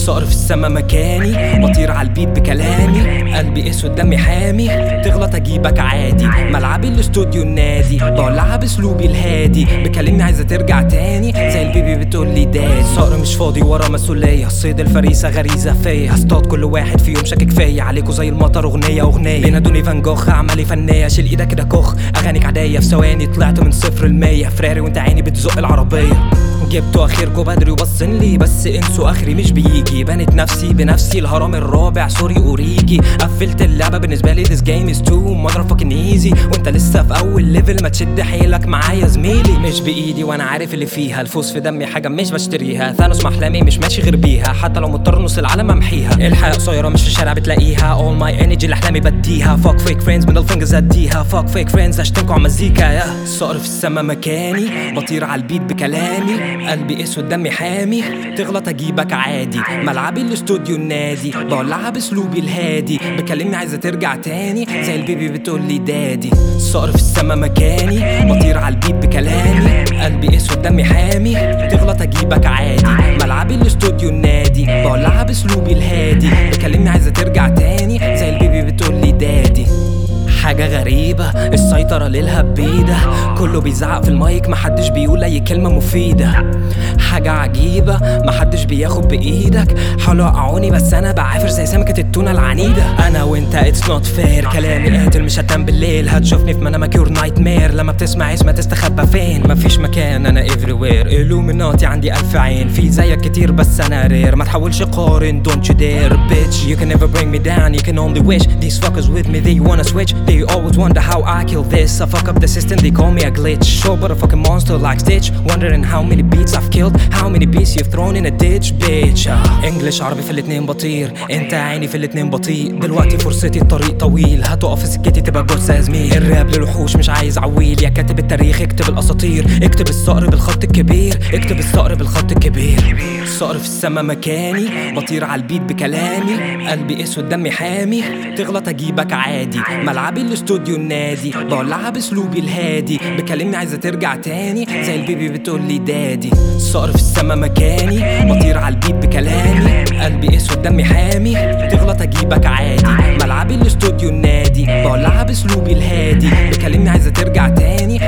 صقر في السما مكاني، بطير عالبيت بكلامي، قلبي اسود دمي حامي، تغلط اجيبك عادي، ملعبي الاستوديو النادي، بولعها باسلوبي الهادي، بكلمني عايزه ترجع تاني زي البيبي بتقولي دادي. صقر مش فاضي ورا مسؤوليه، الصيد الفريسه غريزه فيا، هصطاد كل واحد فيهم شاكك فيا، عليكوا زي المطر اغنيه بينادوني فان جوخ، اعمالي فنيه، شيل ايدك كده كخ، اغانيك عاديه في ثواني طلعت من 0 ل100، فراري وانت عيني بتزق العربيه، جبتوا اخركوا بدري وبصن لي، بس انسوا اخري مش بيجي، بنت نفسي بنفسي الهرم الرابع سوري اوريجي، قفلت اللعبه بالنسبه لي this game is too motherfucking easy، وانت لسه في اول ليفل، ما تشد حيلك معايا زميلي، مش بايدي وانا عارف اللي فيها، الفوز في دمي حاجه مش بشتريها، ثانوس محلامي مش ماشي غير بيها، حتى لو مضطر نص العالم امحيها، الحياه قصيره مش في الشارع بتلاقيها، all my energy لاحلامي بديها، fuck fake friends من الفنجز اديها، fuck fake friends اشتمكوا على مزيكا، يا صقر في السما مكاني، بطير عالبيت بكلامي، قلبي اسود دمي حامي، تغلط اجيبك عادي، ملعبي الاستوديو النادي، بولعها باسلوبي الهادي، بكلمني عايزه ترجع تاني زي البيبي بتقولي دادي. صقر في السما مكاني، بطير عالبيت بكلامي، قلبي اسود دمي حامي، تغلط اجيبك عادي، ملعبي الاستوديو النادي، بولعها باسلوبي الهادي، بكلمني عايزه ترجع تاني زي البيبي بتقولي دادي. حاجة غريبة السيطرة للهبيدة، كله بيزعق في المايك محدش بيقول اي كلمة مفيدة، حاجة عجيبة محدش بياخد بايدك، حاولوا يوقعوني بس انا بعافر زي سمكة التونة العنيدة، انا وانت اتس نوت فير، كلامي قاتل مش هتنام بالليل، هتشوفني في منامك يور نايت مير، لما بتسمع اسمها تستخبى فين، مفيش مكان انا everywhere، illuminati عندي 1000 عين، في زيك كتير بس انا رير، ما تحاولش قارن don't you dare bitch, you can never bring me down, you can only wish, these fuckers with me they wanna switch, they always wonder how I kill this, I fuck up the system they call me a glitch, show but a fucking monster like Stitch, wondering how many beats I've killed, how many beats you've thrown in a ditch bitch. انجلش عربي في الاتنين بطير، انت عيني في الاتنين بطيء، دلوقتي فرصتي الطريق طويل، هتقف في سكتي تبقى جثة يا زميل، الراب للوحوش مش عايز عويل، يا كاتب التاريخ اكتب الاساطير، اكتب الصقر بالخط الكبير، اكتب الصقر بالخط الكبير. صقر في السما مكاني، بطير عالبيت بكلامي، قلبي اسود دمي حامي، تغلط اجيبك عادي، ملعبي الاستوديو النادي، بولعها باسلوبي الهادي، بكلمني عايزه ترجع تاني زي البيبي بتقولي دادي. صقر في السما مكاني، بطير عالبيت بكلامي، قلبي اسود دمي حامي، تغلط اجيبك عادي، ملعبي الاستوديو النادي، بولعها باسلوبي الهادي، بكلمني عايزه ترجع تاني